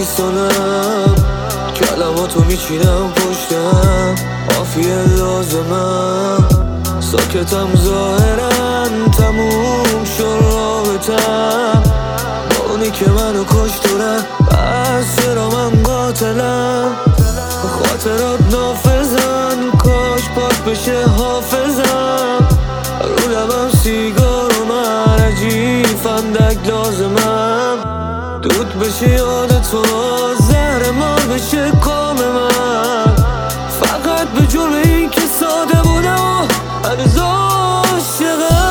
خیسانم، کلماتو میچینم پشتم، عافیه لازمم، ساکتم ظاهرا، تموم شد رابطم با اونی که منو کشت و رفت. بس چرا من قاتلم، خاطرات نافذن، کاش پاک بشه حافظم، رو لبم سیگار و من عجیب فندک لازمم، دود بشه یاد تو، زهر مار بشه کام من، فقط به جرم این که ساده بودم و هنوز عاشقم.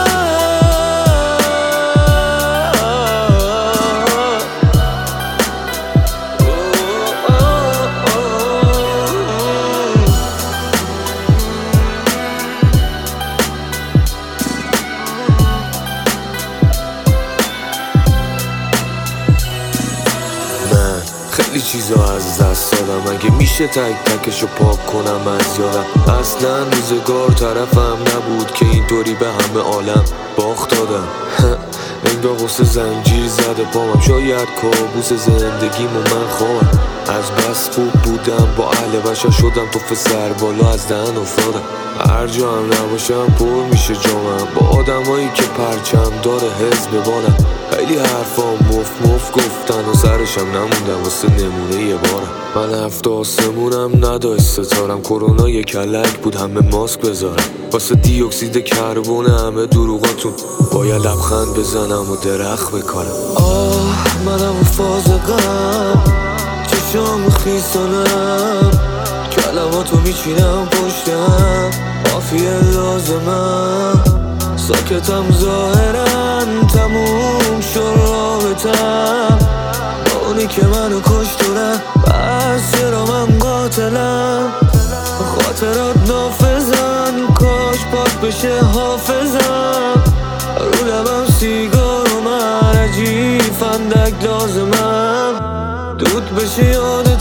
خیلی چیزا از دست دادم، اگه میشه تک تکشو پاک کنم از یادم. اصلا روزگار طرفم نبود که اینطوری به همه عالم باخت دادم. انگار غصه زنجیر زده پامم، شاید کابوس زندگیمو من خوابم. از بس خوب بودم با اهل بشر، شدم توف سر بالا از دهن افتادم. هر جا هم نباشم پر میشه جامم با آدمایی که پرچم داره حزب بادم. خیلی حرفام مف گفتن و سرشم نموندم واسه نمونه یه بارم. من هفت آسمونم نداشت ستارم، کرونا یه کلک بود همه ماسک بذارم. واسه دی اکسید کربن همه دروغاتون باید لبخند بزنم و درخت بکارم. منم و فازقم، چشام خیسانم، کلماتو میچینم پشتم، عافیه لازمم، ساکتم ظاهرا، تموم شد رابطم با اونی که منو کشت و رفت. بس چرا من قاتلم، خاطرات نافذن، کاش پاک بشه حافظم، رو لبم سیگار و من عجیب فندک لازمم، دود بشه یاد